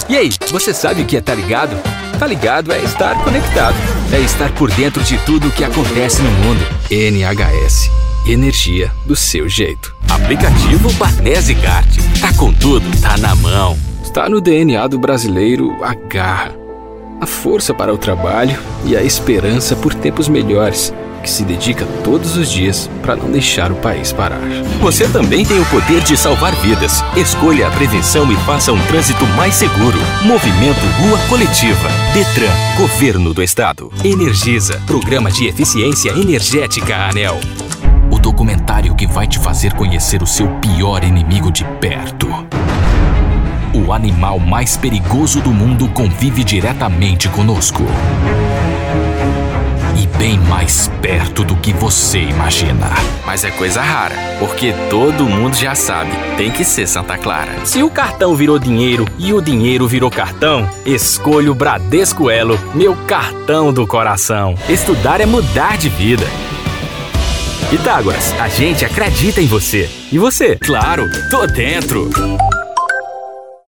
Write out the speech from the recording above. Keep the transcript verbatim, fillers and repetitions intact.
News. E aí, você sabe o que é Tá Ligado? Tá Ligado é estar conectado. É estar por dentro de tudo o que acontece no mundo. N H S. Energia do seu jeito. Aplicativo Barnese Kart. Tá com tudo, tá na mão. Está no D N A do brasileiro a garra, a força para o trabalho e a esperança por tempos melhores, que se dedica todos os dias para não deixar o país parar. Você também tem o poder de salvar vidas. Escolha a prevenção e faça um trânsito mais seguro. Movimento Rua Coletiva. Detran, Governo do Estado. Energisa, Programa de Eficiência Energética ANEEL. O documentário que vai te fazer conhecer o seu pior inimigo de perto. O animal mais perigoso do mundo convive diretamente conosco. E bem mais perto do que você imagina. Mas é coisa rara, porque todo mundo já sabe, tem que ser Santa Clara. Se o cartão virou dinheiro e o dinheiro virou cartão, escolha o Bradesco Elo, meu cartão do coração. Estudar é mudar de vida. Pitágoras, a gente acredita em você. E você? Claro, tô dentro.